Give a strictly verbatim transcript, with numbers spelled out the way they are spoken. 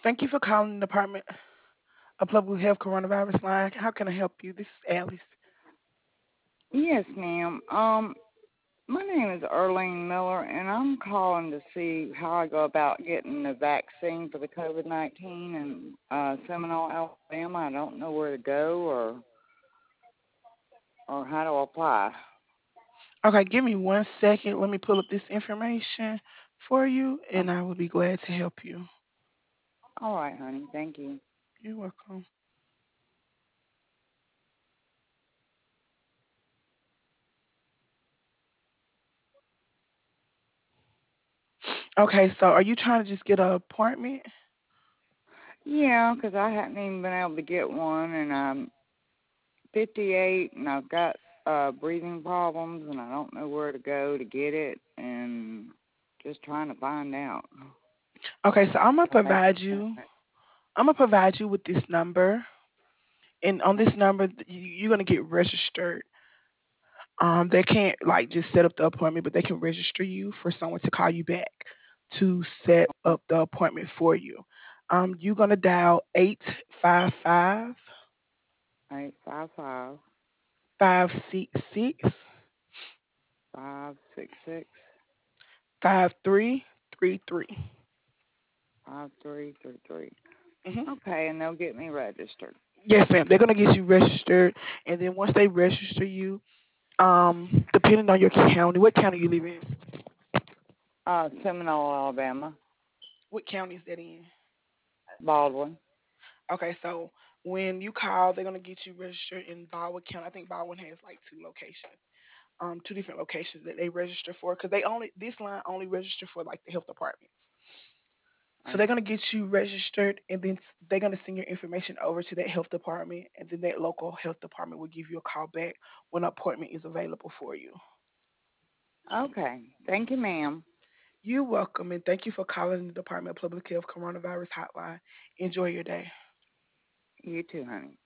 Thank you for calling the Department of Public Health Coronavirus Line. How can I help you? This is Alice. Yes, ma'am. Um, my name is Erlene Miller, and I'm calling to see how I go about getting the vaccine for the COVID nineteen in uh, Seminole, Alabama. I don't know where to go or or how to apply. Okay, give me one second. Let me pull up this information for you, Oh, and I will be glad to help you. all right, honey. Thank you. You're welcome. Okay, so are you trying to just get an appointment? Yeah, 'cause I haven't even been able to get one, and I'm fifty-eight, and I've got uh, breathing problems, and I don't know where to go to get it, and just trying to find out. Okay, so I'm gonna How to make provide an you. I'm gonna provide you with this number, and on this number, th- you- you're gonna get registered. Um, they can't like just set up the appointment, but they can register you for someone to call you back to set up the appointment for you. Um, you're gonna dial eight five five eight five five five six six five six six five three three three. five three three three. Mm-hmm. Okay, and they'll get me registered. Yes, ma'am. They're gonna get you registered, and then once they register you, um, depending on your county, what county you live in? Uh, Seminole, Alabama. What county is that in? Baldwin. Okay, so when you call, they're gonna get you registered in Baldwin County. I think Baldwin has like two locations, um, two different locations that they register for, because they only this line only register for like the health department. So they're Right. gonna get you registered, and then they're gonna send your information over to that health department, and then that local health department will give you a call back when an appointment is available for you. Okay. Thank you, ma'am. You're welcome, and thank you for calling the Department of Public Health Coronavirus Hotline. Enjoy your day. You too, honey.